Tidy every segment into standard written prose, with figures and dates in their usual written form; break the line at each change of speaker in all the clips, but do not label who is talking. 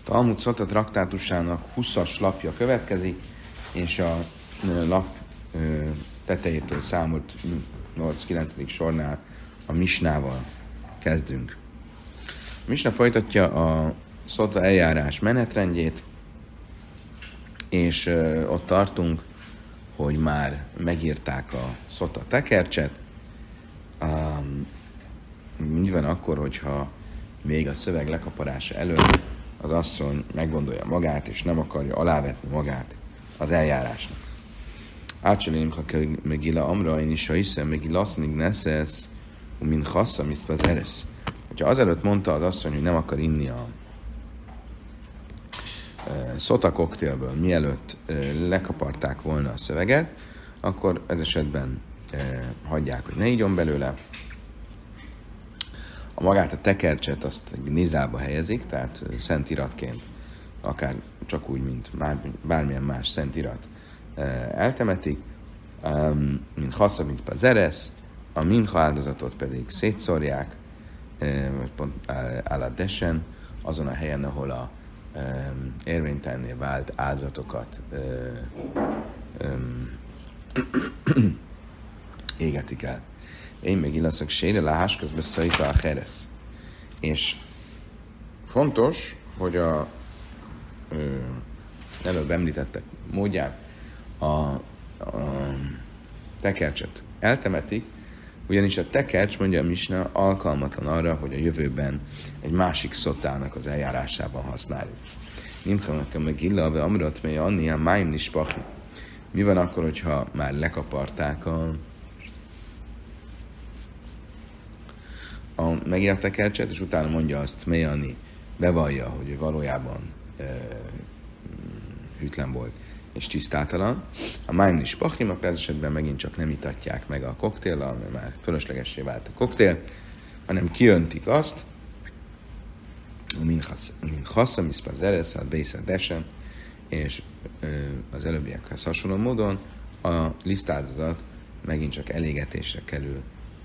Talmud Szota traktátusának 20-as lapja következik, és a lap tetejétől számolt 8-9. sornál a misnával kezdünk. A misna folytatja a Szota eljárás menetrendjét, és ott tartunk, hogy már megírták a Szota tekercset. Mi van akkor, hogyha még a szöveg lekaparása előtt az asszony meggondolja magát, és nem akarja alávetni magát az eljárásnak. Átcselélim, ha megila amra, én is ha hiszem, megila asszonyig neszesz, mint hassza, mint az eresz. Hogyha azelőtt mondta az asszony, hogy nem akar inni a Szota koktélből, mielőtt lekaparták volna a szöveget, akkor ez esetben hagyják, hogy ne igyon belőle. Magát a tekercset azt nizába helyezik, tehát szentiratként, akár csak úgy, mint bármilyen más szentirat eltemetik, mint hassza, mint pazeresz, a minha áldozatot pedig szétszórják, vagy pont áladesen, azon a helyen, ahol a érvénytelenné vált áldozatokat égetik el. Én meg illaszok sére láhás közben szajta a heresz. És fontos, hogy a előbb említettek módján a tekercset eltemetik, ugyanis a tekercs, mondja a misna, alkalmatlan arra, hogy a jövőben egy másik szotának az eljárásában használjuk. Nimchanak meg illa, amrat mely anni a máim nispachi. Mi van akkor, hogyha már lekaparták megírt tekercset, és utána mondja azt, Mejani bevallja, hogy ő valójában hűtlen volt és tisztátalan. A májm is pachim, akkor ez esetben megint csak nem itatják meg a koktéllal, mert már fölöslegessé vált a koktél, hanem kiöntik azt, mint hasszam, iszpá zereszát, bészát desen, és az előbbiekhez hasonló módon a lisztáldozat megint csak elégetésre kerül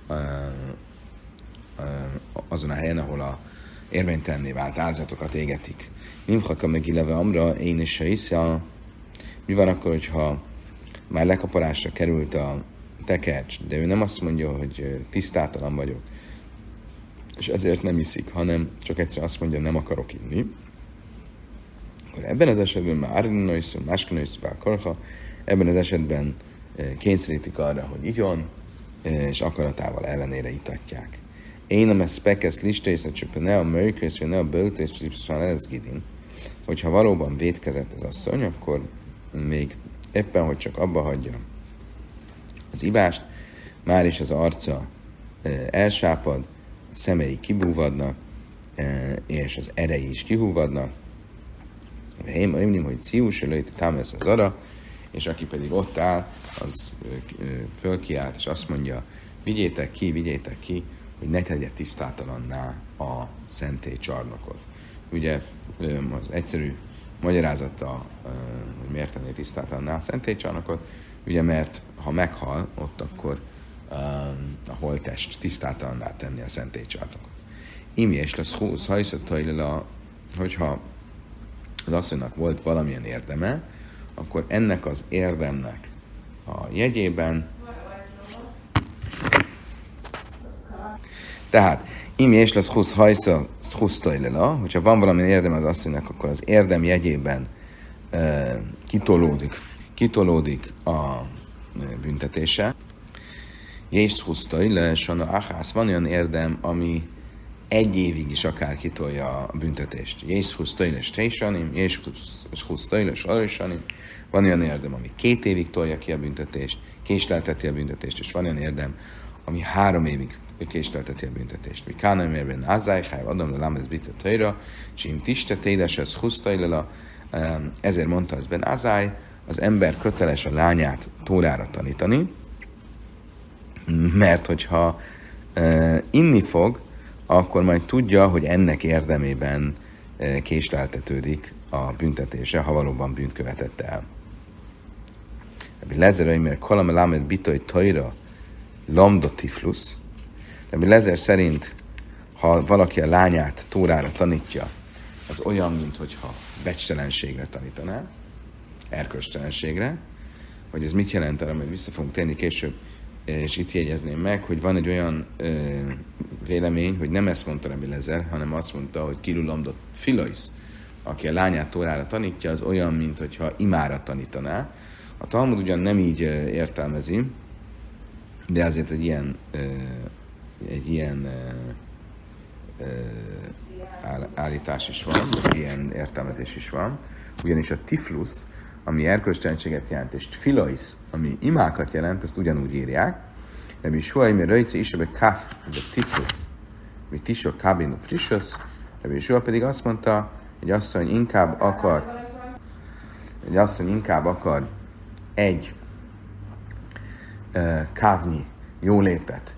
azon a helyen, ahol a érvénytelenné vált áldozatokat égetik. Nimchaka meg ileve amra, én is se hiszem. Mi van akkor, hogyha már lekaparásra került a tekercs, de ő nem azt mondja, hogy tisztátalan vagyok, és ezért nem iszik, hanem csak egyszer azt mondja, nem akarok inni. Akkor ebben az esetben már árinoiszó, máskinoiszó, válkarha, ebben az esetben kényszerítik arra, hogy igyon, és akaratával ellenére itatják. Én nem ezt pekesz listészet, csak ne a mörkös, vagy ne a böltész, vagy ez gidin. Hogyha valóban vétkezett az asszony, akkor még éppen, hogy csak abba hagyja az ibást, már is az arca elsápad, a szemei kibúvadnak, és az erei is kihúvadnak. Én hogy ciús, előtt támasz az ara, és aki pedig ott áll, az fölkiált, és azt mondja, vigyétek ki, hogy ne tegye tisztátalanná a szentély csarnokot. Ugye az egyszerű magyarázata, hogy miért tenné tisztátalanná a szentély csarnokot, ugye mert ha meghal, ott akkor a holttest tisztátalanná tenni a szentély csarnokot. Imi és lesz 20 hajszattajlela, hogyha az asszonynak volt valamilyen érdeme, akkor ennek az érdemnek a jegyében, tehát, imi és lesz 20 hajsza, 20 tajlela, hogyha van valamilyen érdeme az asszonynak, akkor az érdem jegyében kitolódik a büntetése. Jézus 20 tajle, sana achász, van olyan érdem, ami 1 évig is akár kitolja a büntetést. Jézus 20 tajle, stejsanim, Jézus 20 tajle, sarajsanim, van olyan érdem, ami 2 évig tolja ki a büntetést, késlelteti a büntetést, és van olyan érdem, ami 3 évig késlelteti a büntetést. Mi kánam érben ázájháj, adom le lámez bita tajra, és im tiste tédes, ez husztajlela, ezért mondta az Ben Ázáj, az ember köteles a lányát Tórára tanítani, mert hogyha inni fog, akkor majd tudja, hogy ennek érdemében késleltetődik a büntetése, ha valóban bűnt követett el. Rabbi Lezer, mert kalam lámed bitoj tajra lambda tiflusz. Rabbi Lezer szerint, ha valaki a lányát Tórára tanítja, az olyan, mintha becstelenségre tanítaná, erkölcstelenségre, hogy ez mit jelent, arra majd vissza fogunk térni később, és itt jegyezném meg, hogy van egy olyan vélemény, hogy nem ezt mondta Rabbi Lezer, hanem azt mondta, hogy kilulamdott Filois, aki a lányát Tórára tanítja, az olyan, mintha imára tanítaná. A Talmud ugyan nem így értelmezi, de azért egy ilyen állítás is van, egy ilyen értelmezés is van. Ugyanis a tiflus, ami erkölcstelenséget jelent, és tfilois, ami imákat jelent, azt ugyanúgy írják. Rabbi Yeshua imi röjci isebe kaf, de tiflus, mi tisok kabinu prisos. Rabbi Yeshua pedig azt mondta, hogy asszony inkább akar egy kávnyi jólétet,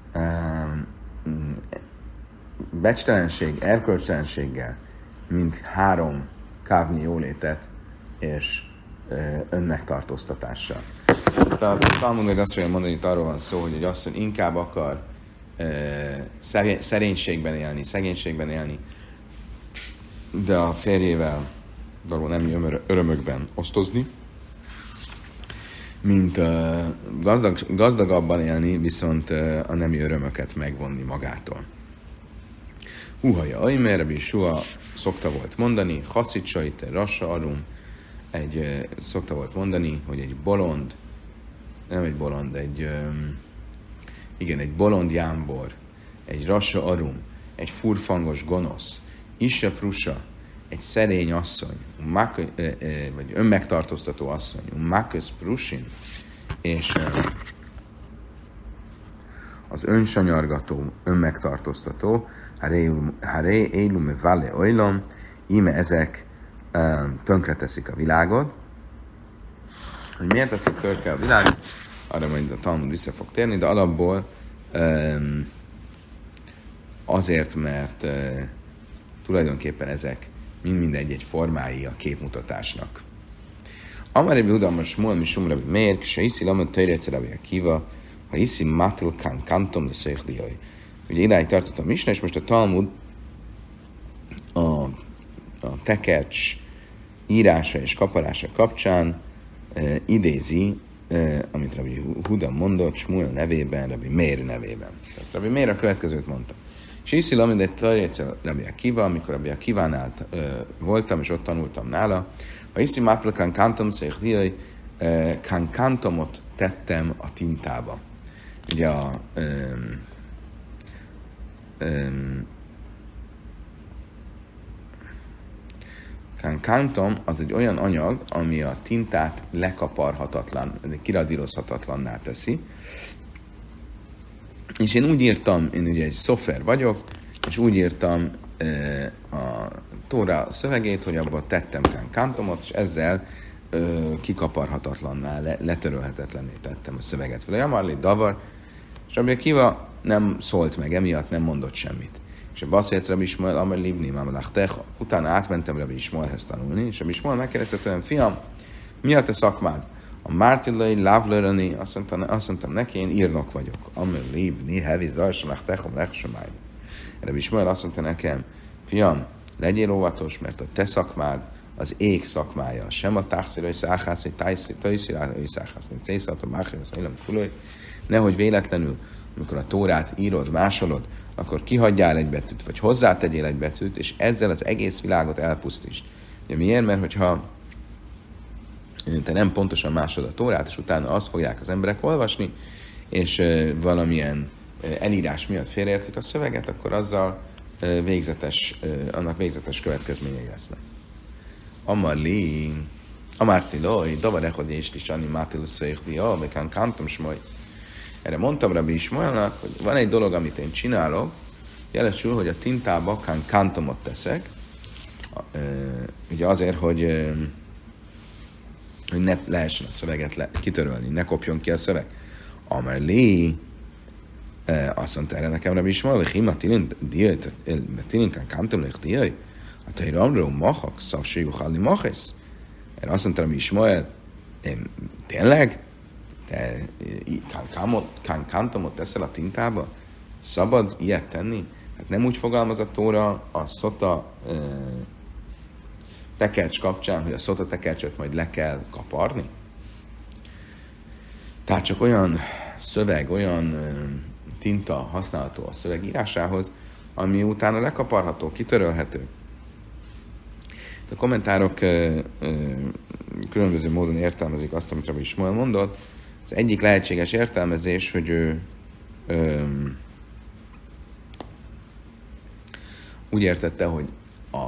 becstelenség, erkölcstelenséggel, mint 3 kávnyi jólétet és önmegtartóztatással. Tehát Talmud meg azt fogja mondani, hogy itt arról van szó, hogy egy asszony inkább akar szerénységben élni, szegénységben élni, de a férjével való nemi örömökben osztozni, mint gazdagabban élni, viszont a nemi örömöket megvonni magától. Húhaja Aimer, Rabbi Yeshua szokta volt mondani, Hasszitsait, Rassa Arum, szokta volt mondani, hogy egy bolond, nem egy bolond, egy bolond jámbor, egy Rassa Arum, egy furfangos gonosz, Issa Prusa, egy szerény asszony, vagy önmegtartóztató asszony, Makös Prusin, és az önsanyargató, önmegtartóztató, Haré Élume Vale Oilom, íme ezek tönkreteszik a világot. Hogy miért teszik tönkre a világot, arra majd a Talmud vissza fog térni, de alapból azért, mert tulajdonképpen ezek mindegy egy formái a képmutatásnak. Amare Bihudam a Shmuel Mishum Rabbi Meir, se hiszi lamot Tejrece Rabbi Akiva, ha hiszi Matil Kantom le Szeich Diai. Ugye idáig tartott a Misna, és most a Talmud a tekercs írása és kaparása kapcsán idézi, amit Rabbi Huda mondott Shmuel nevében, Rabbi Meir nevében. Tehát Rabbi Meir a következőt mondta. És hiszi lamot egy Tejrece Rabbi Akiva, amikor Rabbi Akivánál voltam, és ott tanultam nála, ha hiszi Matil Kantom Szeich Diai, kankantomot tettem a tintába. Ugye a kankantom az egy olyan anyag, ami a tintát lekaparhatatlan, kiradírozhatatlanná teszi. És én úgy írtam, én ugye egy szoftver vagyok, és úgy írtam a Tóra szövegét, hogy abba tettem kankantomot, és ezzel kikaparhatatlanná, letörölhetetlenné tettem a szöveget. Vele Jamarli Davar, és Rabbi Akiva nem szólt meg, emiatt nem mondott semmit. És a Baszélt Rabbi Ismael, Amar Livni, Mamalachtecha. Utána átmentem Rabbi Ismaelhez tanulni, és Rabbi Ismael megkérdezte tőlem, fiam, mi a te szakmád? A Mártillai, Lávlöröni, azt mondtam neki, én írnok vagyok. Amar Livni, Hevi Zarsalachtecha, Lechsomáj. Rabbi Ismael azt mondta nekem, fiam, legyél óvatos, mert a te szakmád az ég szakmája. Sem a táxira, hogy száhász, hogy tajszirá, hogy száhász, mint cészat, a máhri, az illam kulaj. Nehogy véletlenül, amikor a Tórát írod, másolod, akkor kihagyjál egy betűt, vagy hozzátegyél egy betűt, és ezzel az egész világot elpusztítsd. Ugye miért? Mert hogyha te nem pontosan másolod a Tórát, és utána azt fogják az emberek olvasni, és valamilyen elírás miatt félreértik a szöveget, akkor azzal annak végzetes következményei lesznek. Amártiloj, davarechod és lisani mátiluszveich dia, bekán kantom smoly. Erre mondtam Rabbi Ismaelnak, hogy van egy dolog, amit én csinálok, jelesül, hogy a tintába kantomot teszek, ugye azért, hogy ne lehessen a szöveget kitörölni, ne kopjon ki a szöveg. Amerli, azt mondta erre nekem Rabbi Ismael, hogy hima tilin kantom lech diai, a teiramról machak, szavsé juhalni machesz. Erre azt mondta Rabbi Ismael, tényleg? Te kantomot teszel a tintába? Szabad ilyet tenni? Hát nem úgy fogalmaz a Tóra a Szota tekercs kapcsán, hogy a szota tekercset majd le kell kaparni? Tehát csak olyan szöveg, olyan tinta használható a szöveg írásához, ami utána lekaparható, kitörölhető. A kommentárok különböző módon értelmezik azt, amit Rabbi Ismael mondott. Az egyik lehetséges értelmezés, hogy ő úgy értette, hogy a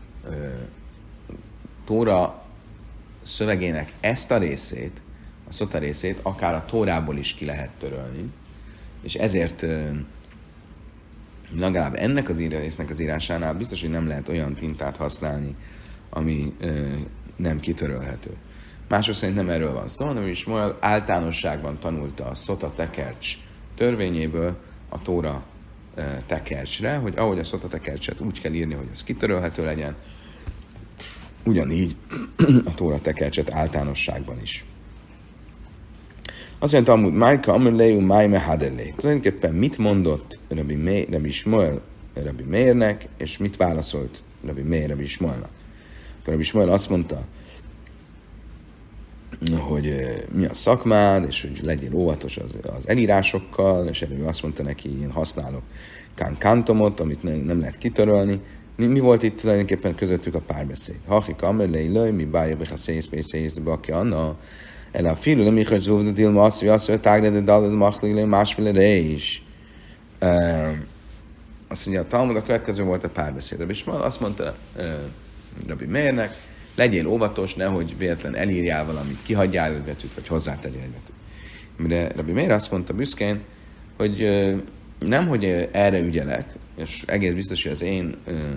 Tóra szövegének ezt a részét, a szota részét akár a Tórából is ki lehet törölni, és ezért legalább ennek az résznek az írásánál biztos, hogy nem lehet olyan tintát használni, ami nem kitörölhető. Mások szerint nem erről van szó, hanem is Moel általánosságban tanulta a szota tekercs törvényéből a Tóra tekercsre, hogy ahogy a szota tekercset úgy kell írni, hogy az kitörölhető legyen, ugyanígy a Tóra tekercset általánosságban is. Azt mondta, amúgy Májka Amrleu Májme Haderlé. Tulajdonképpen mit mondott Rabbi Ismael Rabbi Meirnek, és mit válaszolt Rabbi Meir Rabbi Ismaelnak? Akkor Rabbi Ismael azt mondta, hogy mi a szakmád, és hogy legyél óvatos az elírásokkal, és erről azt mondta neki, én használok kántomot, amit nem lehet kitörölni. Mi volt itt tulajdonképpen közöttük a párbeszéd? Hachik Amrlei Löj, mi bája Bechaszész, Pészész, de Baki Anna, el a fiú, nem így zúvd a dilma, azt mondja, tágd, de dalad, machlig, másféle is. Azt mondja, a Talmud a következő volt a párbeszéd. És azt mondta Rabbi Meirnek, legyél óvatos, nehogy véletlen elírjál valamit, kihagyjál egy betűt, vagy hozzátegyél egy betűt. Mire Rabbi Meir azt mondta büszkén, hogy nem, hogy erre ügyelek, és egész biztos, hogy az én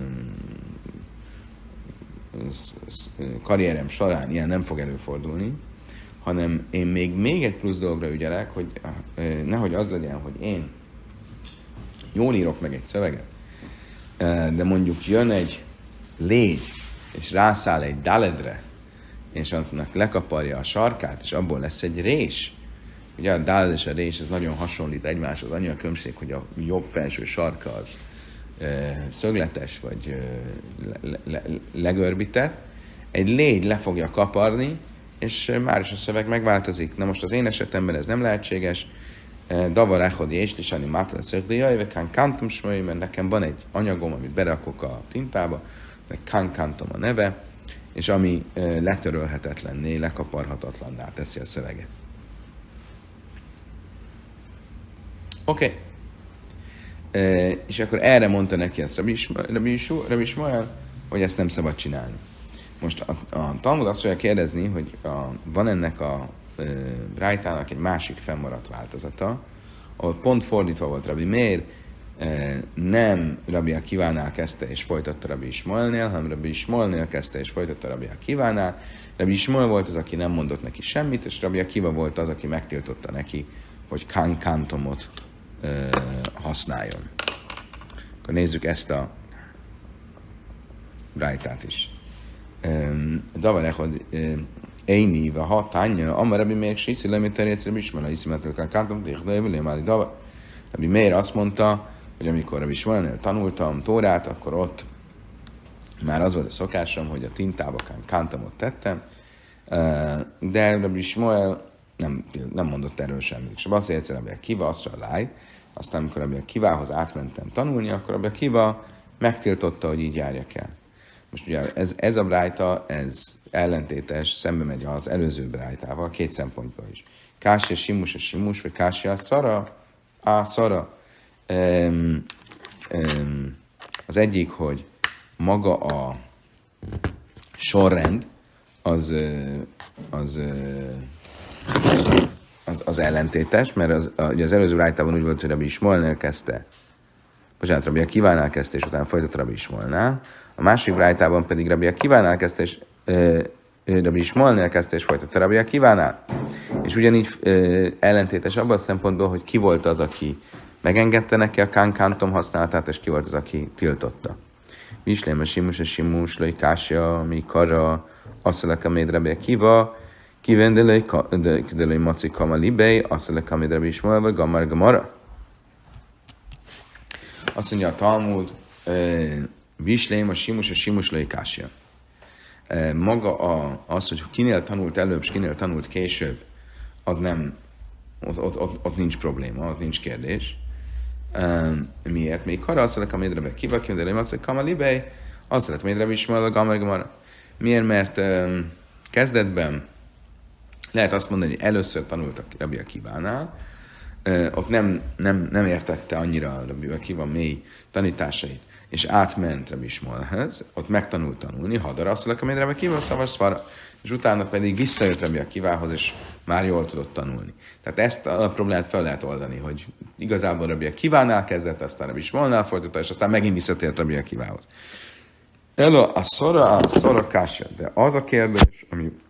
karrierem során ilyen nem fog előfordulni, hanem én még egy plusz dologra ügyelek, hogy nehogy az legyen, hogy én jól írok meg egy szöveget, de mondjuk jön egy légy, és rászáll egy daledre, és annak lekaparja a sarkát, és abból lesz egy rés. Ugye a dáled és a rés, ez nagyon hasonlít egymáshoz. Annyi a különbség, hogy a jobb felső sarka az szögletes, vagy legörbített. Egy légy le fogja kaparni, és már is a szöveg megváltozik. Na most az én esetemben ez nem lehetséges. Davar echodi és lisani mátla szögdéjai, vagy kántum smöly, mert nekem van egy anyagom, amit berakok a tintába, meg kántum a neve, és ami letörölhetetlenné, lekaparhatatlanná teszi a szöveget. Oké. És akkor erre mondta neki azt Rabbi Ismael, hogy ezt nem szabad csinálni. Most a Talmud azt fogja kérdezni, hogy van ennek a rájtának egy másik fennmaradt változata, ahol pont fordítva volt Rabbi Meir, nem Rabbi Akivánál kezdte és folytatta Rabbi Ismaelnél, hanem Rabbi Ismaelnél kezdte és folytatta Rabbi Akivánál. Rabbi Ismael volt az, aki nem mondott neki semmit, és Rabbi Akiva volt az, aki megtiltotta neki, hogy kántomot használjon. Akkor nézzük ezt a rájtát is. Davar echod éni, va ha tánya, amar Rabbi Meir siszi lemíteni egyszer Ismael, hiszen kántom, Rabbi Meir azt mondta, hogy amikor Rabbi Ismaelnél tanultam Tórát, akkor ott már az volt a szokásom, hogy a tintába kántomot tettem, de Rabbi Ismael nem mondott erről semmit. És azt egyszer Rabbi Akiva, azt a láj, aztán amikor Rabbi Akivához átmentem tanulni, akkor Rabbi Akiva megtiltotta, hogy így járjak el. Most ugye ez a brájta, ez ellentétes, szembe megy az előző brájtával, két szempontból is. Kási a simus, vagy kási a szara. Az egyik, hogy maga a sorrend, az ellentétes, mert ugye az előző rájtában úgy volt, hogy Rabbi Ismaelnél kezdte, Rabbi Akivánál kezdte, és utána folytatta Rabbi Ismaelnál. A másik rájtában pedig Rabbi Akivánál kezdte, és Rabbi Ismaelnél kezdte, és folytatta Rabbi Akivánál. És ugyanígy ellentétes abban a szempontból, hogy ki volt az, aki megengedte neki a kántom használatát, és ki volt az, aki tiltotta. Vislém a simus, lőj kásja, mi kara, asszalek a méd Rabbi Akiva, kivendelői maci kama libei, asszalek a méd Rabbi Ismael, vagy gamara. Azt mondja a Talmud, vislém a simus lőj kásja. Maga az, hogy kinél tanult előbb, és kinél tanult később, az nem, ott nincs probléma, ott nincs kérdés. Miért? Még arra azt mondják, a médrebe kivaki, de nem azt mondják, kamalibej, azt mondják, médrebe is már. Miért? Mert kezdetben lehet azt mondani, hogy először tanult a Rabbi Akivánál, ott nem értette annyira a Rabbi Akiva mély tanításait, és átment Rabbi Ismaelhez, ott megtanult tanulni, hadar azt mondják, amit Rabbi Akiva szavaszvara, és utána pedig visszajött Rabbi Akivához, és már jól tudott tanulni. Tehát ezt a problémát fel lehet oldani, hogy igazából Rabbi Akivánál kezdett, aztán Rabbi Ismaelnál folytatta, és aztán megint visszatért Rabbi Akivához. A szora kásja, de az a kérdés,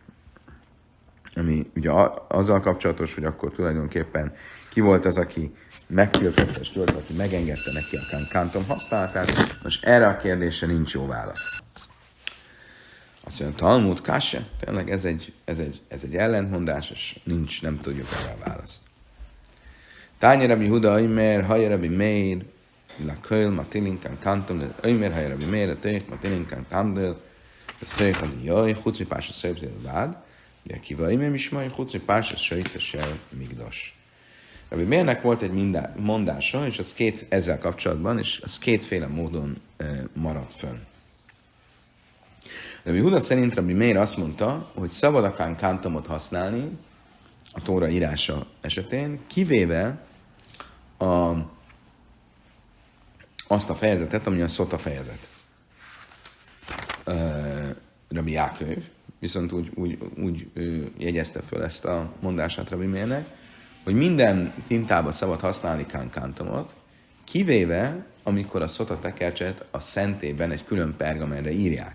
ami ugye azzal kapcsolatos, hogy akkor tulajdonképpen ki volt az, aki megtiltotta, és ki volt, aki megengedte neki a kántom használatát. Most erre a kérdésre nincs jó válasz. Azt mondja, Talmud kásja, tényleg ez egy ellentmondás, és nem tudjuk erre a választ. Tányi Rabbi Huda, Aimer, Haja Rabbi Meir, la köl, matilinkán kántom, Aimer, Haja Rabbi Meir, a tők, matilinkán kántom, a szöjjad jaj, hutri pásra szöjjad vád, ugye kivaimem is majd, hutri pásra söjtesel migdos. Rabbi Meirnek volt egy mondása, és az ezzel kapcsolatban, és az kétféle módon maradt fönn. Rabbi Huda szerint Rabbi Meir azt mondta, hogy szabad a kántomot használni a Tóra írása esetén, kivéve azt a fejezetet, ami a szota fejezet. Rabbi Jáköv viszont úgy jegyezte föl ezt a mondását Rabbi Meirnek, hogy minden tintába szabad használni kántomot, kivéve, amikor a szota tekercset a szentében egy külön pergamenre írják.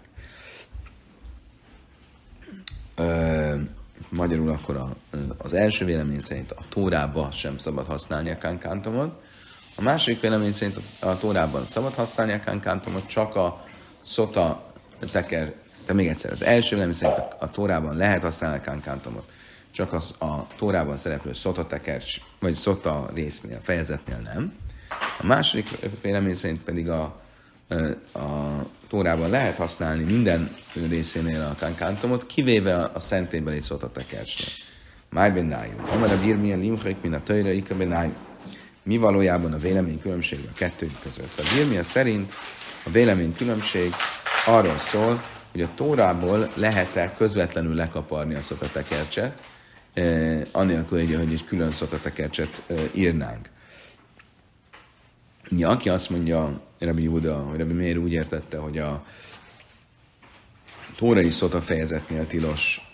Magyarul akkor az első vélemény szerint a Tórában sem szabad használni a kántomot, a második vélemény szerint a Tórában szabad használni a kántomot, csak a szota teker, de még egyszer, az első vélemény szerint a Tórában lehet használni a kántomot, csak a Tórában szereplő szota tekercs, vagy szota résznél, fejezetnél nem. A második vélemény szerint pedig a Tórában lehet használni minden részénél a kántomot, kivéve a szentélybeli szota tekercsnél. Májben nájú. Amara bírmilyen limchaik, mint a töjre, ikaben nájú. Mi valójában a véleménykülönbség a kettőjük között? A bírmilyen szerint a véleménykülönbség arról szól, hogy a Tórából lehet-e közvetlenül lekaparni a szota tekercset, anélkül, hogy egy külön szota tekercset írnánk. Ja, aki azt mondja, Rabbi Huda, hogy Rabbi Meir úgy értette, hogy a tórai szota fejezetnél tilos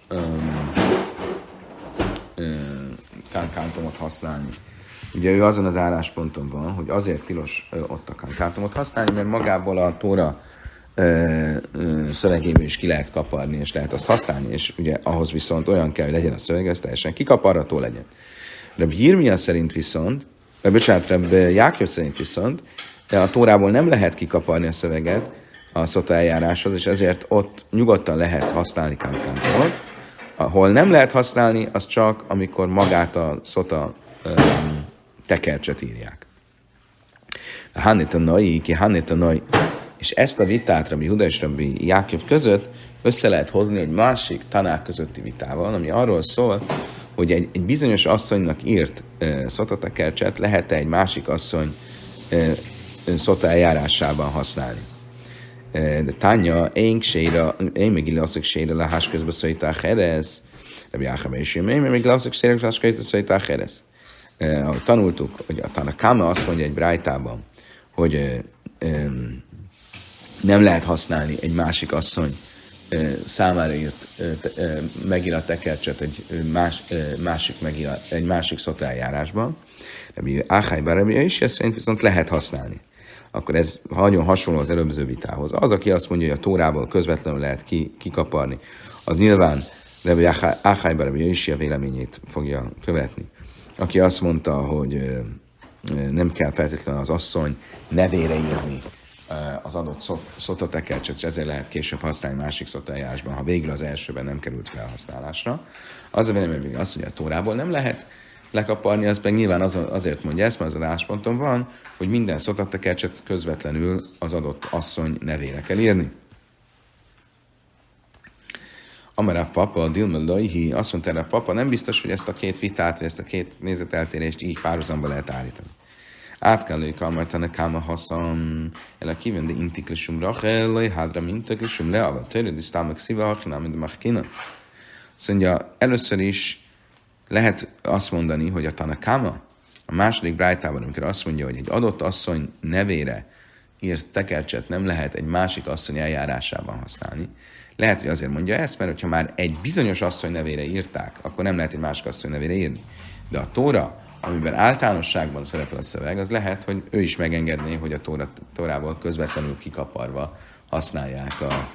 kántomot használni. Ugye ő azon az állásponton van, hogy azért tilos ott a kántomot használni, mert magából a Tóra szövegéből is ki lehet kaparni, és lehet azt használni, és ugye ahhoz viszont olyan kell, hogy legyen a szöveg, ez teljesen kikaparható legyen. Rabbi Jirmia szerint viszont, Rabbi Jákov szerint viszont, de a Tórából nem lehet kikaparni a szöveget a szota eljáráshoz, és ezért ott nyugodtan lehet használni kántomot. Ahol nem lehet használni, az csak, amikor magát a szota tekercset írják. Hannetanai, és ezt a vitát Rabbi Huda és Rabbi Jákov között össze lehet hozni egy másik tanák közötti vitával, ami arról szól, hogy egy bizonyos asszonynak írt szota tekercset lehet-e egy másik asszony szota eljárásában használni. De Tánya, én még illaszok sére lehás közben szojtál herez, Rabbi Jákov és én még illaszok sére lehás közben szojtál herez. Ahogy tanultuk, hogy a Tanakama azt mondja egy brájtában, hogy nem lehet használni egy másik asszony számára írt megírat tekercset egy másik szota eljárásban. Rabbi Áhályban Rabbi is szerint viszont lehet használni. Akkor ez nagyon hasonló az előző vitához. Az, aki azt mondja, hogy a Tórából közvetlenül lehet kikaparni, az nyilván Rabbi Áhályban Rabbi is a véleményét fogja követni. Aki azt mondta, hogy nem kell feltétlenül az asszony nevére írni az adott szota tekercset, és ezért lehet később használni másik szota eljárásban, ha végül az elsőben nem került felhasználásra. Az a vélemény, azt, hogy a Tórából nem lehet lekaparni, az meg nyilván azért mondja ezt, mert az adásponton van, hogy minden szota tekercset közvetlenül az adott asszony nevére kell írni. Amarav papa, a Dilma Laihi, azt mondta erre a papa, nem biztos, hogy ezt a két vitát, vagy ezt a két nézeteltérést így párhuzamba lehet állítani. Átkelők amartana káma haszam, el a kívende intiklisum rachel, hádra mintiklisum le, aval törőd is támak szíve, hachinám, mint machkina. Azt mondja, először is lehet azt mondani, hogy a Tanakáma, a második brájtában, amikor azt mondja, hogy egy adott asszony nevére írt tekercset nem lehet egy másik asszony eljárásában használni. Lehet, hogy azért mondja ezt, mert ha már egy bizonyos asszony nevére írták, akkor nem lehet egy másik asszony nevére írni. De a Tóra, amiben általánosságban szerepel a szöveg, az lehet, hogy ő is megengedné, hogy a Tórából közvetlenül kikaparva használják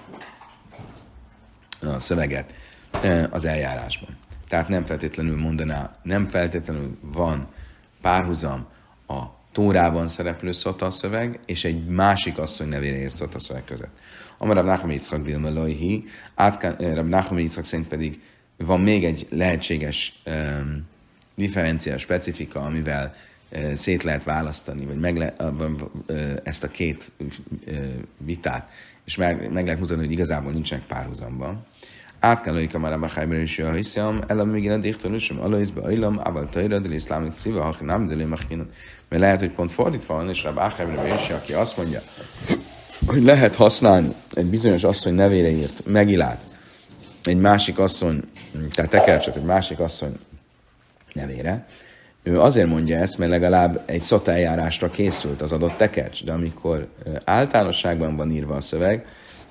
a szöveget az eljárásban. Tehát nem feltétlenül mondaná, nem feltétlenül van párhuzam a Tórában szereplő szota szöveg, és egy másik asszony nevére írt szota szöveg között. Amar Rav Nachman Yitzchak Dilma Laihi, Rav Nachman Yitzchak szerint pedig van még egy lehetséges differencia, specifika, amivel szét lehet választani, vagy ezt a két vitát, és meg lehet mutatni, hogy igazából nincsenek párhuzamban. Átkelőik a már a Chájber is a hiszem, elem még a dichtorusom, alóizbe ajlam, ával tajra, de iszlámik szíve, ha nem, de machinat. Mert lehet, hogy pont fordítva van, és a Chájber is, aki azt mondja, hogy lehet használni egy bizonyos asszony nevére írt megilát, egy másik asszony, tehát tekercset egy másik asszony nevére. Ő azért mondja ezt, mert legalább egy szota eljárásra készült az adott tekercs, de amikor általánosságban van írva a szöveg,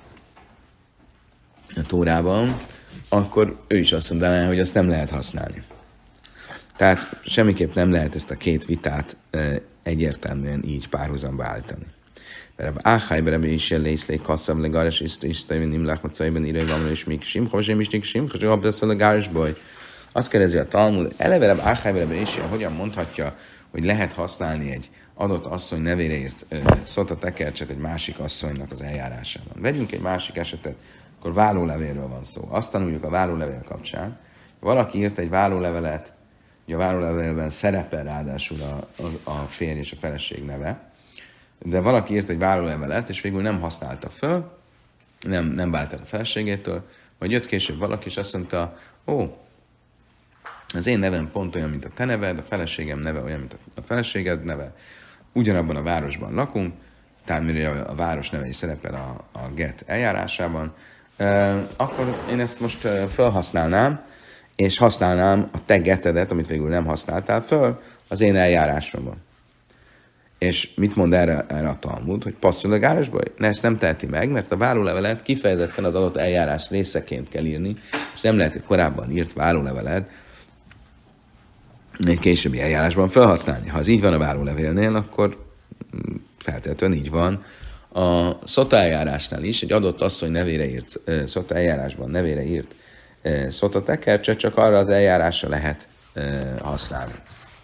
a Tórában, akkor ő is azt mondaná, hogy azt nem lehet használni. Tehát semmiképp nem lehet ezt a két vitát egyértelműen így párhuzamba állítani. Mert Áhájberebe is jelészlé kasszabb legáris isztajben nimlák macajban írőgamra és még sim, havasém is nik sim, hogy abdasz a legárisból. Azt kérdezi a Talmud, eleverebb Áhájberebe is hogyan mondhatja, hogy lehet használni egy adott asszony nevére írt szota tekercset egy másik asszonynak az eljárásában. Vegyünk egy másik esetet, akkor vállólevélről van szó. Azt tanuljuk a vállólevél kapcsán. Valaki írt egy vállólevelet, ugye a vállólevélben szerepel ráadásul a férj és a feleség neve, de valaki írt egy vállólevelet, és végül nem használta föl, nem vált el a feleségétől, majd jött később valaki, és azt mondta, az én nevem pont olyan, mint a te neved, a feleségem neve olyan, mint a feleséged neve, ugyanabban a városban lakunk, tehát mire a város neve is szerepel a get eljárásában, akkor én ezt most felhasználnám, és használnám a te getedet, amit végül nem használtál föl, az én eljárásomban. És mit mond erre a Talmud, hogy passzol a gárosba? Ezt nem teheti meg, mert a vállólevelet kifejezetten az adott eljárás részeként kell írni, és nem lehet egy korábban írt vállólevelet egy későbbi eljárásban felhasználni. Ha az így van a vállólevélnél, akkor feltétlenül így van a szota eljárásnál is, egy adott asszony nevére írt, szota eljárásban nevére írt szota tekercset, csak arra az eljárásra lehet használni.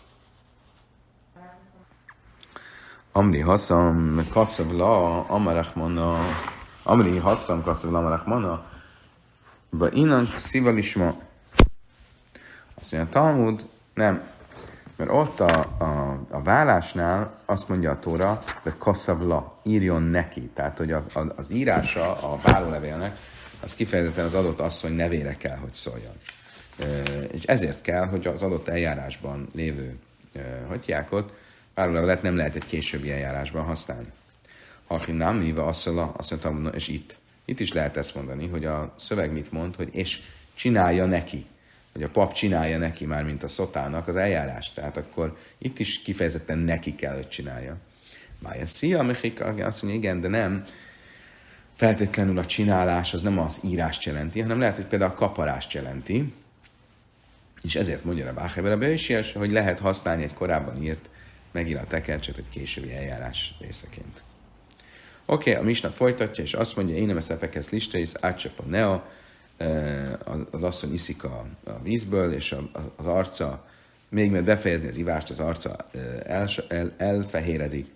Amri Hasszam Kasszavla Amarachmana Amri Hasszam Kasszavla Amarachmana Ba innen szívalisma. Azt mondja, a Talmud nem, mert ott a vállásnál azt mondja a Tóra, hogy kasszavla, írjon neki. Tehát, hogy az írása a vállólevélnek, az kifejezetten az adott asszony nevére kell, hogy szóljon. És ezért kell, hogy az adott eljárásban lévő hagyjákot, vállólevelet nem lehet egy későbbi eljárásban használni. Ha nem, mivel asszala, azt mondtam, és itt is lehet ezt mondani, hogy a szöveg mit mond, hogy és csinálja neki. Hogy a pap csinálja neki már, mint a szotának az eljárást. Tehát akkor itt is kifejezetten neki kell, hogy csinálja. Mája szia, Mechika, azt mondja, igen, de nem. Feltétlenül a csinálás az nem az írást jelenti, hanem lehet, hogy például a kaparást jelenti. És ezért mondja a Bácheberebe is, hogy lehet használni egy korábban írt megírt tekercset egy későbbi eljárás részeként. Oké, a Misna folytatja, és azt mondja, én nem eszepekhez listész, átcsap a nea, az asszony iszik a vízből, és az arca, még mert befejezni az ivást, az arca elfehéredik,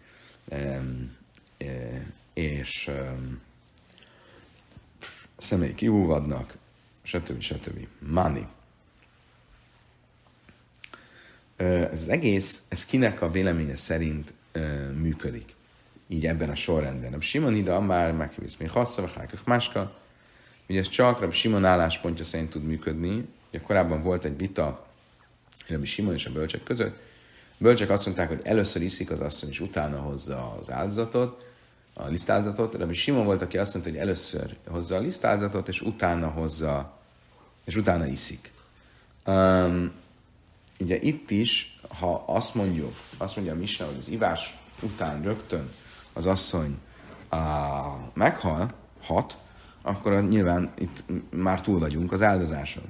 és szemei kihúvadnak, stb. Mani. Ez az egész, ez kinek a véleménye szerint működik? Így ebben a sorrendben. A Simon ide, már meghivisz még hassza, vagy máska, hogy ez csak Rabbi Simon álláspontja szerint tud működni. Ugye korábban volt egy vita Rabbi Simon és a bölcsek között. A bölcsek azt mondták, hogy először iszik az asszony, és utána hozza az áldozatot, a lisztáldozatot. Rabbi Simon volt, aki azt mondta, hogy először hozza a lisztáldozatot, és utána iszik. Ugye itt is, ha azt mondja a Misna, hogy az ivás után rögtön az asszony meghalhat, akkor nyilván itt már túl vagyunk az áldozáson.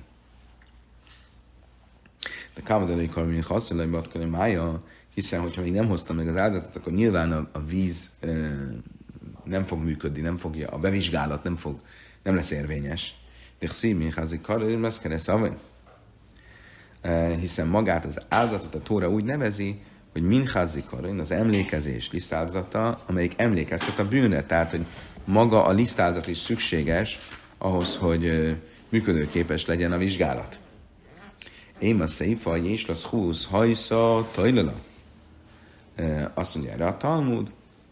De Kámadalai Karmini Hasszalai Batkani Mája, hiszen hogyha még nem hoztam meg az áldozatot, akkor nyilván a víz nem fog működni, a bevizsgálat nem lesz érvényes. De Ximi Házi Karmini lesz keresztül, hiszen magát az áldozatot a Tóra úgy nevezi, hogy minházi karin, az emlékezés lisztáldozata, amelyik emlékeztet a bűnre. Tehát, hogy maga a lisztáldozat is szükséges ahhoz, hogy működőképes legyen a vizsgálat. Én a széfa, és lesz 20 hajsza, tajlala. Azt mondja erre a Talmud.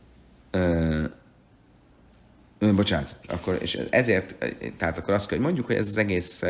Bocsánat, és ezért, tehát akkor azt kell, hogy mondjuk, hogy ez az egész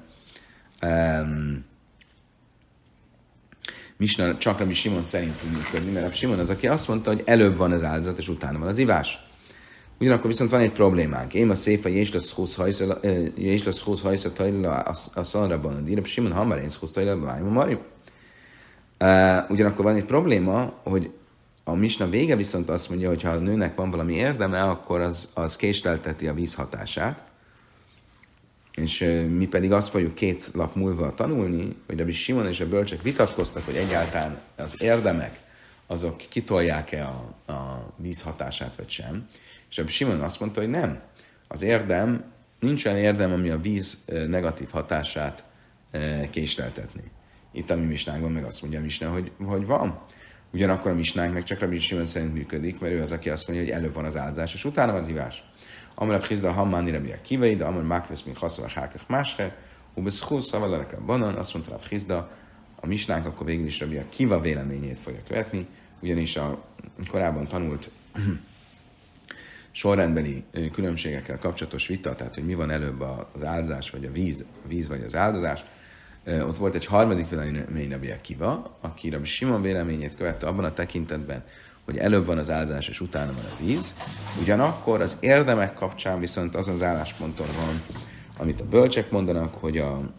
Misna csak Rabbi Simon szerint tud működni, mert Rabbi Simon az, aki azt mondta, hogy előbb van az áldozat, és utána van az ivás. Ugyanakkor viszont van egy problémánk. Én a széfa, és lesz 20 hajsza tajlala a szanraban, a Rabbi Simon hamar én 20 tajlala, vájma mari. Ugyanakkor van egy probléma, hogy a Misna vége viszont azt mondja, hogy ha a nőnek van valami érdeme, akkor az késlelteti a víz hatását. És mi pedig azt fogjuk 2 lap múlva tanulni, hogy Rabbi Simon és a bölcsek vitatkoztak, hogy egyáltalán az érdemek, azok kitolják-e a víz hatását, vagy sem. És Rabbi Simon azt mondta, hogy nem. Az érdem, nincs olyan érdem, ami a víz negatív hatását késleltetni. Itt a mi misnánkban meg azt mondja a misna, hogy van. Ugyanakkor a misnánk meg csak Rabbi Simon szerint működik, mert ő az, aki azt mondja, hogy előbb van az áldozás, és utána van az ivás. Amarav Chizda Hammáni Rabbi Akivai, de Amar Mákvesz mi Chaszava Hákach Másre, Ubeszchusz Szavalaraka Banan, azt mondta Rav Chizda, a misnánk akkor végül is Rabbi Akiva véleményét fogja követni, ugyanis a korábban tanult sorrendbeli különbségekkel kapcsolatos vita, tehát hogy mi van előbb az áldozás, vagy a víz vagy az áldozás, ott volt egy harmadik vélemény Rabbi Akiva, aki Rabbi Simon véleményét követte abban a tekintetben, hogy előbb van az áldozás, és utána van a víz. Ugyanakkor az érdemek kapcsán viszont azon az állásponton van, amit a bölcsek mondanak, hogy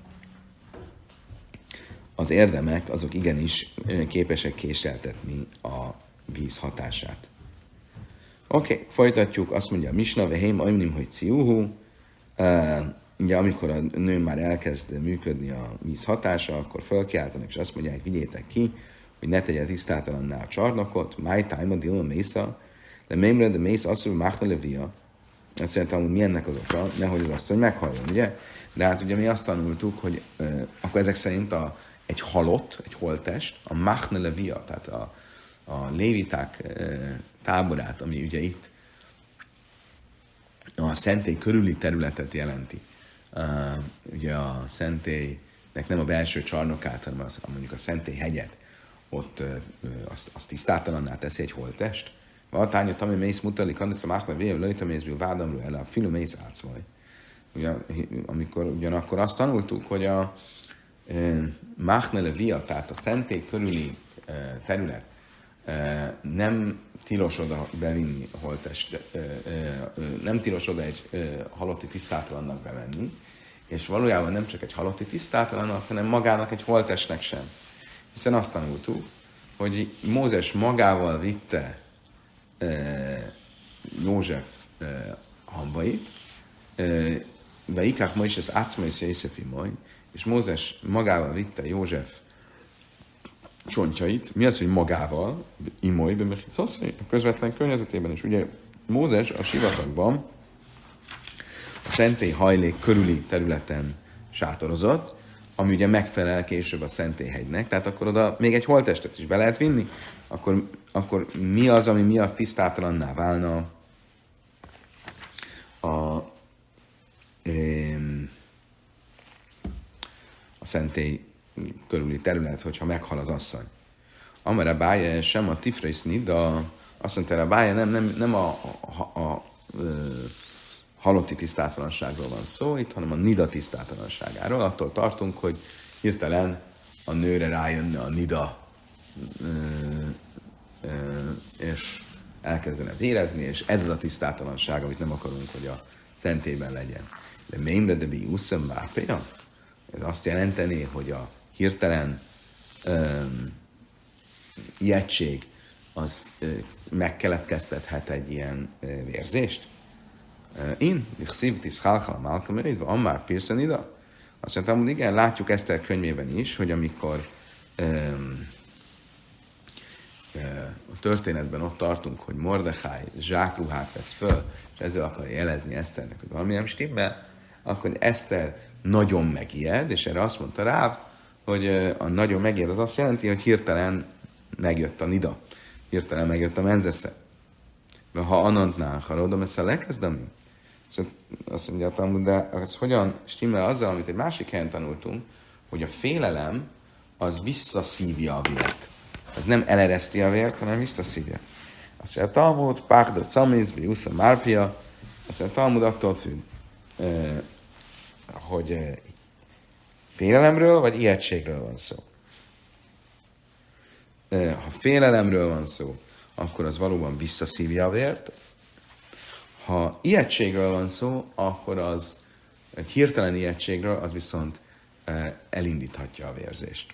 az érdemek azok igenis képesek késleltetni a víz hatását. Oké, folytatjuk, azt mondja a Misna, vehém ajmnim, hogy ciuhu. Ugye amikor a nő már elkezd működni a víz hatása, akkor felkiáltanak, és azt mondják, vigyétek ki, hogy ne tegye tisztátalanná a csarnokot, máj tájma dilma mésza, de mémre de mész asszul máhna levia. Azt mondtam, hogy mi ennek az oka, nehogy az asszony meghalljon, ugye? De hát ugye mi azt tanultuk, hogy akkor ezek szerint egy halott, egy holttest, a máhna levia, tehát a léviták táborát, ami ugye itt a szentély körüli területet jelenti. Ugye a szentélynek nem a belső csarnokát, hanem mondjuk a szentély hegyet, ott azt tisztátalanná teszi egy holttest. Valtánya, ami mész mutalik, annak a mákna véve lőtömészből vádamról el, a filu mész átszvaj. Amikor ugyanakkor azt tanultuk, hogy a mákna levia, tehát a szentély körüli terület nem tilos oda bevinni holttest, nem tilos oda egy halotti tisztátalannak bevenni, és valójában nem csak egy halotti tisztátalannak, hanem magának egy holttestnek sem. Hiszen azt tanultuk, hogy Mózes magával vitte József hambait, Veikák ma is ez átszmai szészefi majd, és Mózes magával vitte József csontjait. Mi az, hogy magával? Imoly, a közvetlen környezetében is. Ugye Mózes a sivatagban a szentély hajlék körüli területen sátorozott, ami ugye megfelel később a szentélyhegynek, tehát akkor oda még egy holttestet is be lehet vinni, akkor mi az, ami miatt tisztátalanná válna a szentély körüli terület, hogyha meghal az asszony. Amara bája sem a tifreiszni, de azt mondta, a bája nem a halotti tisztátalanságról van szó itt, hanem a nida tisztátalanságáról. Attól tartunk, hogy hirtelen a nőre rájönne a nida, és elkezdene vérezni, és ez az a tisztátalanság, amit nem akarunk, hogy a szentében legyen. De mémre de bi uszem mápja? Ez azt jelenteni, hogy a hirtelen ijegység az megkeletkeztethet egy ilyen vérzést? Én, Szív tiszhálhal málkam érítve, ammár pirszön ida. Azt mondtam, hogy igen, látjuk Eszter könyvében is, hogy amikor a történetben ott tartunk, hogy Mordechai zsákruhát vesz föl, és ezzel akarja jelezni Eszternek, hogy valami nem stimmel, akkor Eszter nagyon megijed, és erre azt mondta Ráv, hogy a nagyon megijed az azt jelenti, hogy hirtelen megjött a nida, hirtelen megjött a menzesze. De ha anantnál harodom, ezt a lekezdemi. Szóval azt mondja, de ez hogyan stimmel azzal, amit egy másik helyen tanultunk, hogy a félelem az visszaszívja a vért. Az nem elereszti a vért, hanem visszaszívja. Azt mondja, a Talmud, Pákda Camiz, Jusza Márpia, azt mondja, a Talmud attól függ, hogy félelemről vagy ijegységről van szó. Ha félelemről van szó, akkor az valóban visszaszívja a vért. Ha ijegységről van szó, akkor az egy hirtelen ijegységről, az viszont elindíthatja a vérzést.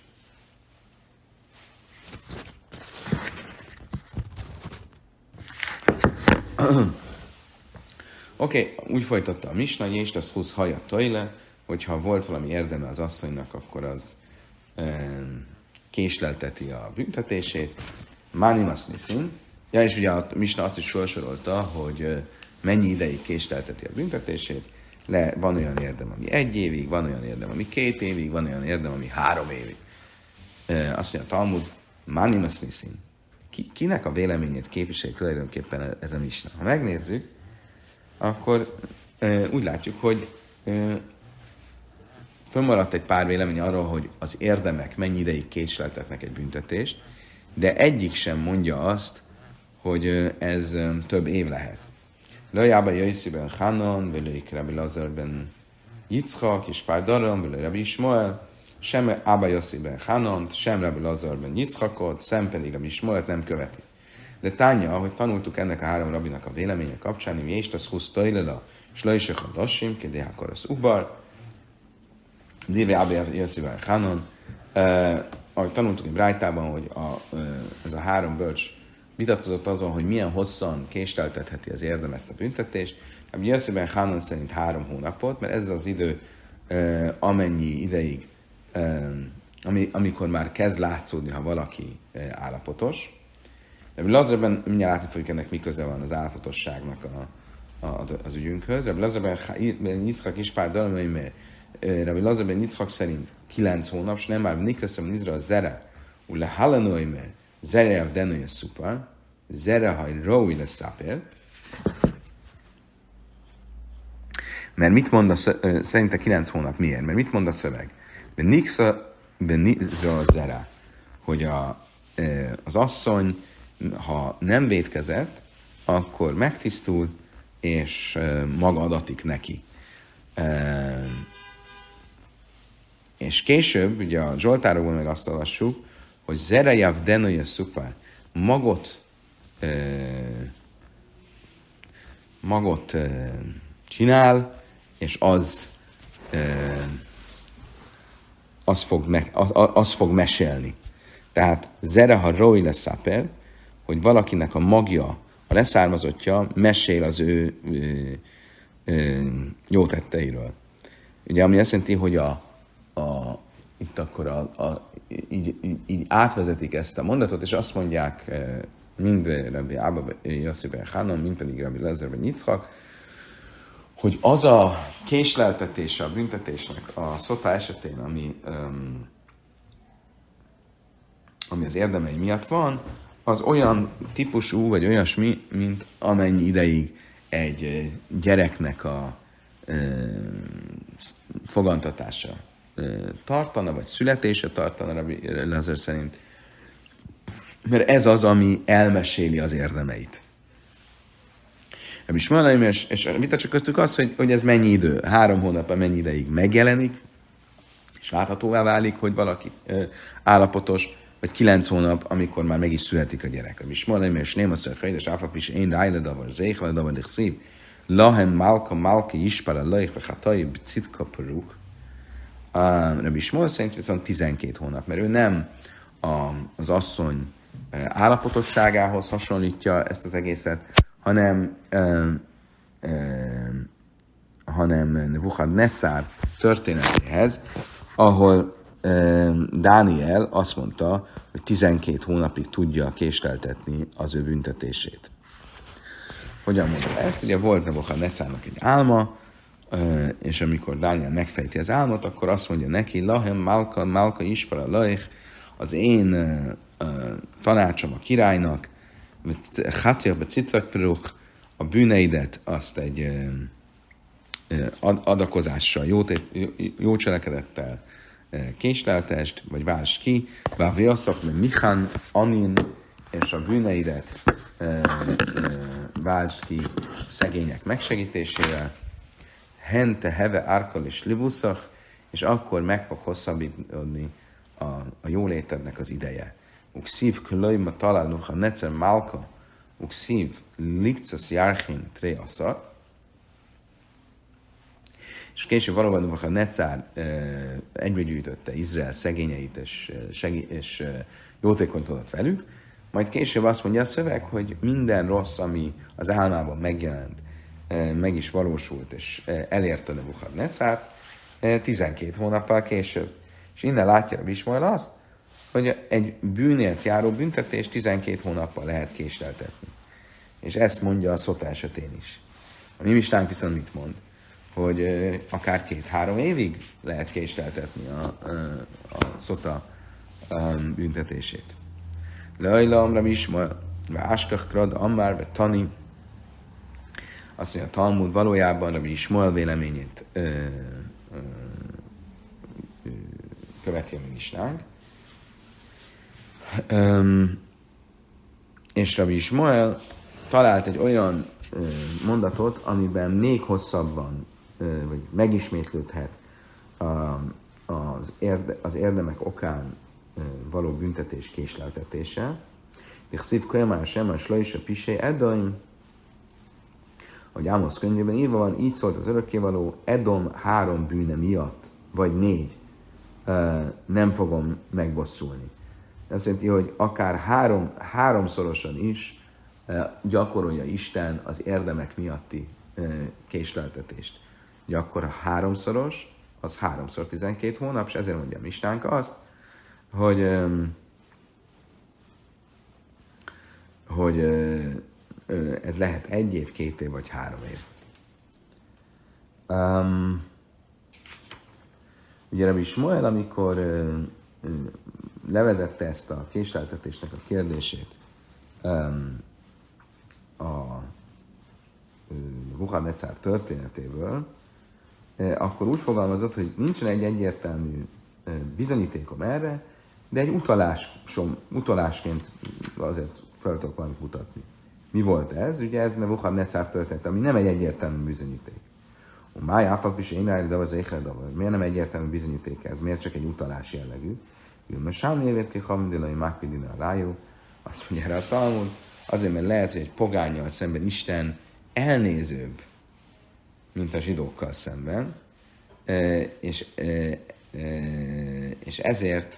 Oké, úgy folytatta a misna, és az 20 hajat tojle, hogyha volt valami érdeme az asszonynak, akkor az késlelteti a büntetését. Mánimasz niszin. Ja, és ugye a misna azt is sorsolta, hogy mennyi ideig késlelteti a büntetését. Van olyan érdem, ami 1 évig, van olyan érdem, ami 2 évig, van olyan érdem, ami 3 évig. Azt mondja a Talmud, Mánimasz niszin. Kinek a véleményét képviseli tulajdonképpen ez a misna? Ha megnézzük, akkor úgy látjuk, hogy fönnmaradt egy pár vélemény arról, hogy az érdemek mennyi ideig késleltetnek egy büntetést, de egyik sem mondja azt, hogy ez több év lehet. Lajába Jöjsziben Hanon, Völőik Rabbi Lazarben Yitzchak, és pár daram, Völő Rabbi Ismael, sem Ába Jöjsziben Hanont, sem Rabbi Lazarben Yitzchakot, sem pedig Rabbi Ismaelt nem követi. De Tánya, ahogy tanultuk ennek a 3 rabinak a véleménye kapcsán, mi és az 20 tajlela, és lejsek a lassim, kedéhákor az ubar, Díve Ába Jöjsziben Hanon, ahogy tanultuk egy brájtában, hogy ez a 3 bölcs vitatkozott azon, hogy milyen hosszan késleltetheti az érdem ezt a büntetést. Rabbi Jöjsziben Hanon szerint 3 hónapot, mert ez az idő, amennyi ideig, amikor már kezd látszódni, ha valaki állapotos. Rabbi Lazarben mindjárt látni fogjuk, ennek mi köze van az állapotosságnak az ügyünkhöz. Rabbi Lazarben Yitzchak is pár dalmai, mert Rabbi Lazarben Yitzchak szerint 9 hónap, és nem már Niköszöm Nizra a zere, ule halanoi, mert zere av denője szupar, zere haj rói le szaper. Mert mit mond szerinte 9 hónap miért? Mert mit mond a szöveg? Nizra a zere, hogy az asszony, ha nem vétkezett, akkor megtisztul, és maga adatik neki. És később, ugye a Zsoltárokban meg azt olvassuk, hogy Zerejav Denoje Szupár magot csinál, és az fog mesélni. Tehát Zereha Roi leszaper, hogy valakinek a magja, a leszármazottja mesél az ő jó tetteiről. Ugye, ami azt jelenti, hogy itt akkor így átvezetik ezt a mondatot, és azt mondják mind Rabbi Ába Jöjsziben Hanon, mind pedig Rabbi Lazarben Yitzchak, hogy az a késleltetése a büntetésnek a szota esetén, ami az érdemei miatt van, az olyan típusú, vagy olyasmi, mint amennyi ideig egy gyereknek a fogantatása tartana, vagy születése tartana Rabbi Lazar szerint. Mert ez az, ami elmeséli az érdemeit. Rabbi Ismael, és a vita csak köztük az, hogy ez mennyi idő, 3 hónapban mennyi ideig megjelenik, és láthatóvá válik, hogy valaki állapotos, vagy 9 hónap, amikor már meg is születik a gyerek. Rabbi Ismael, és nem azt mondja, hogy áfak is én rájledavar, zéhledavar, szív, lahem malka ispara lajk, vagy hatai, bicitka peruk. Rabbi Ismael szerint viszont 12 hónap, mert ő nem az asszony állapotosságához hasonlítja ezt az egészet, hanem Nebuchadnezzar történetéhez, ahol Dániel azt mondta, hogy 12 hónapig tudja késleltetni az ő büntetését. Hogyan mondta ezt? Ugye volt Nebuchadnezzarnak egy álma, és amikor Dániel megfejti az álmot, akkor azt mondja neki, lahem malka ispara laich, az én tanácsom a királynak, Chatja becitrak peruch, a bűneidet azt egy adakozással, jó cselekedettel késleltest, vagy váltsd ki, vávéaszak, mert Michan, Anin, és a bűneidet váltsd ki szegények megsegítésével, Hente, Heve, Árkal és Libuszach, és akkor meg fog hosszabbítani a jólétednek az ideje. Ukszív klöjma találnuha necer málka, ukszív likcas járchin tréaszar, és később valóban Nebuchadnezzar egybegyűjtötte Izrael szegényeit, és jótékonykodott velük, majd később azt mondja a szöveg, hogy minden rossz, ami az álmában megjelent, meg is valósult, és elérte Nebuchadnezzart 12 hónappal később. És innen látja a Ismael azt, hogy egy bűnért járó büntetés 12 hónappal lehet késleltetni. És ezt mondja a Szota esetén is. A mi mistánk viszont mit mond? Hogy akár 2-3 évig lehet késleltetni a Szota büntetését. Lajla amra Ismael, váskach krad ammár, ve tani. Azt mondja, a Talmud valójában Rabbi Ismael véleményét követi a mi misnánk. És Rabbi Ismael talált egy olyan mondatot, amiben még hosszabban, vagy megismétlődhet az érdemek okán való büntetés késleltetése. És szív kölyemár sem, a slajsa pisé edaim, hogy Ámosz könyvében írva van, így szólt az örökkévaló, Edom 3 bűne miatt, vagy 4, nem fogom megbosszulni. Azt jelenti, hogy akár 3-szorosan is gyakorolja Isten az érdemek miatti késleltetést. Ugye akkor a 3-szoros, az 3-szor 12 hónap, és ezért mondja a mistánk azt, hogy ez lehet 1 év, 2 év vagy 3 év. Ugye Rabbi Ismael, amikor levezette ezt a késleltetésnek a kérdését a Nebuchadnezzar történetéből, akkor úgy fogalmazott, hogy nincsen egy egyértelmű bizonyítékom erre, de egy utalásként azért fel tudok valamit mutatni. Mi volt ez? Ugye ez Nebuchadnezzar történet, ami nem egy egyértelmű bizonyíték. Máj áfak is én rájön, de az éjjel, miért nem egyértelmű bizonyíték ez? Miért csak egy utalás jellegű? Mert sám évét ki hamdilai mákvidina a rájú, azt mondja erre a Talmud, azért, mert lehet, hogy egy pogánnyal szemben Isten elnézőbb, mint a zsidókkal szemben, és ezért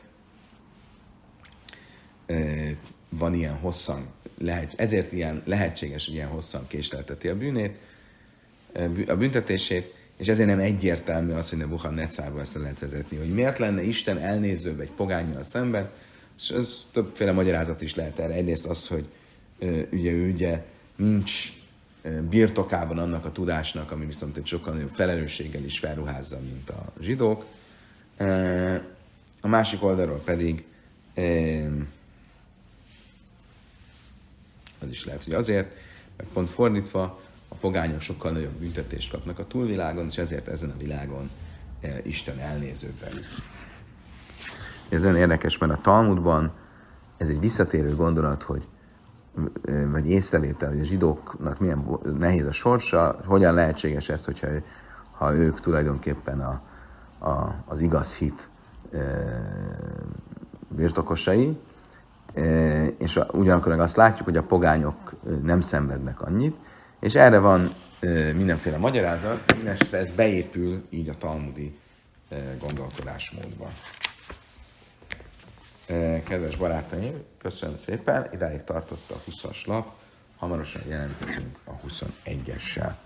van ilyen hosszan, ezért ilyen lehetséges, hogy ilyen hosszan késlelteti a bűnét, a büntetését, és ezért nem egyértelmű az, hogy Nebuchadnezzarból ezt lehet vezetni, hogy miért lenne Isten elnézőbb egy pogánnyal szemben, és ez többféle magyarázat is lehet erre. Egyrészt az, hogy ő nincs birtokában annak a tudásnak, ami viszont egy sokkal nagyobb felelősséggel is felruházza, mint a zsidók. A másik oldalról pedig az is lehet, hogy azért, mert pont fordítva, a pogányok sokkal nagyobb büntetést kapnak a túlvilágon, és ezért ezen a világon Isten elnézőbb velük. Ez olyan érdekes, mert a Talmudban ez egy visszatérő gondolat, hogy vagy észrevétel, hogy a zsidóknak milyen nehéz a sorsa, hogyan lehetséges ez, ha ők tulajdonképpen az igaz hit birtokosai, és ugyanakkor meg azt látjuk, hogy a pogányok nem szenvednek annyit, és erre van mindenféle magyarázat, mindenesetre ez beépül így a talmudi gondolkodásmódba. Kedves barátaim, köszönöm szépen, idáig tartott a 20-as lap, hamarosan jelentkezünk a 21-essel.